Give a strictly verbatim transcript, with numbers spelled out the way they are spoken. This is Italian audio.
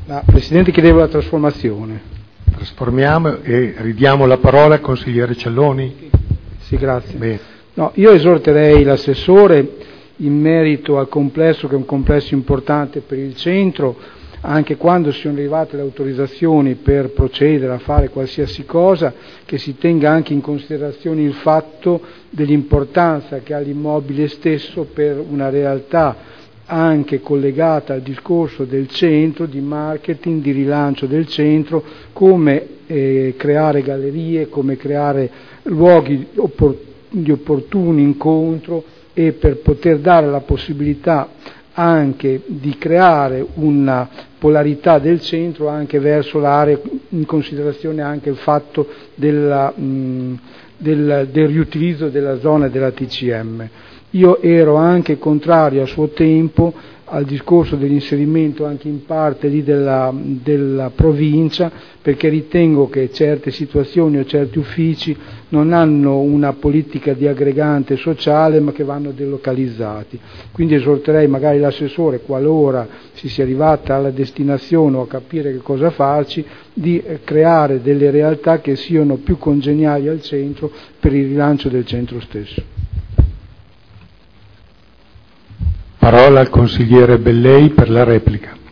Ma, Presidente, chiedevo la trasformazione. Trasformiamo e ridiamo la parola al consigliere Celloni. Sì, grazie. Bene. No, io esorterei l'assessore in merito al complesso, che è un complesso importante per il centro, anche quando siano arrivate le autorizzazioni per procedere a fare qualsiasi cosa, che si tenga anche in considerazione il fatto dell'importanza che ha l'immobile stesso per una realtà anche collegata al discorso del centro, di marketing, di rilancio del centro, come eh, creare gallerie, come creare luoghi oppor- di opportuno incontro, e per poter dare la possibilità anche di creare una polarità del centro anche verso l'area, in considerazione anche il fatto della, mh, del, del riutilizzo della zona della T C M. Io ero anche contrario a suo tempo al discorso dell'inserimento anche in parte lì della, della provincia, perché ritengo che certe situazioni o certi uffici non hanno una politica di aggregante sociale, ma che vanno delocalizzati. Quindi esorterei magari l'assessore, qualora si sia arrivata alla destinazione o a capire che cosa farci, di creare delle realtà che siano più congeniali al centro per il rilancio del centro stesso. Parola al consigliere Bellei per la replica.